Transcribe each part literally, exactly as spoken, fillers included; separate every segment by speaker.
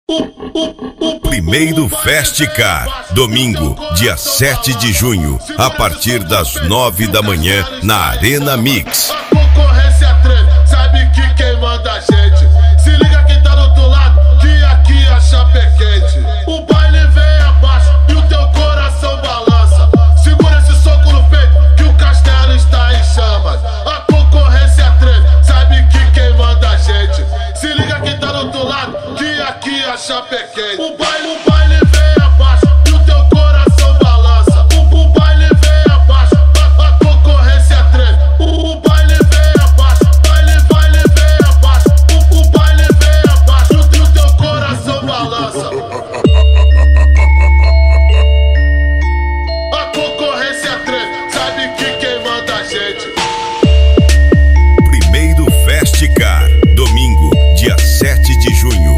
Speaker 1: Primeiro Festicar, domingo, dia sete de junho, a partir das nove da manhã, na Arena Mix.
Speaker 2: A concorrência treme, sabe que quem manda a gente. Se liga quem tá do outro lado, que aqui a chapa é quente. O baile vem abaixo e o teu coração balança. Segura esse soco no peito, que o castelo está em chamas. A concorrência treme, sabe que quem manda a gente. Se liga quem tá do outro lado, que aqui a chapa é quente. O baile, o baile vem abaixo e o teu coração balança. O, o baile vem abaixo, a, a concorrência treme. O, o baile vem abaixo, baile, baile vem abaixo. O, o baile vem abaixo e o teu coração balança. A concorrência treme, sabe que quem manda a gente.
Speaker 1: Primeiro Festicar, domingo, dia sete de junho.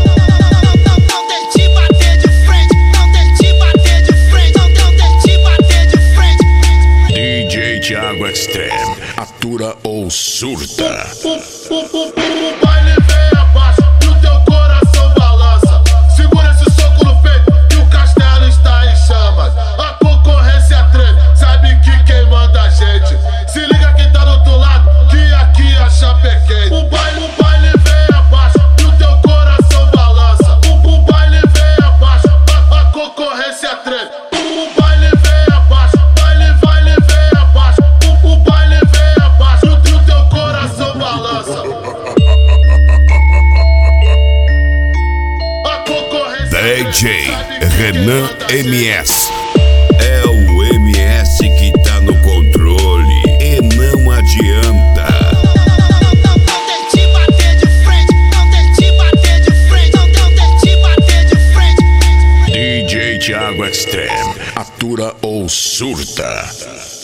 Speaker 3: Thiago Extreme, atura ou surta.
Speaker 2: O, o, o, o baile vem abaixo e o teu coração balança. Segura esse soco no peito, que o castelo está em chamas. A concorrência treme, sabe que quem manda a gente. Se liga quem tá do outro lado, que aqui a chapa é quente. O baile, o baile vem abaixo e o teu coração balança. O, o baile vem abaixo, a, a concorrência treme. O, o baile vem abaixo, baile, baile vem abaixo. O, o baile vem abaixo e o teu coração balança. A concorrência
Speaker 1: D J Renan M S. É o M S que tá no controle e não adianta.
Speaker 3: D J Thiago Extreme, atura ou surta.